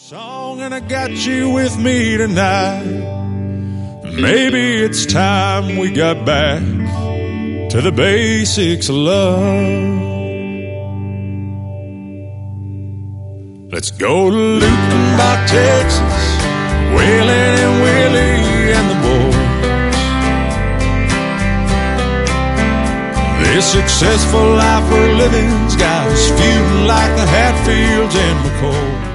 Song and I got you with me tonight. Maybe it's time we got back to the basics of love. Let's go to Lukenbach, Texas, Waylon and Willie and the boys. This successful life we're living's got us feuding like the Hatfields and McCoys.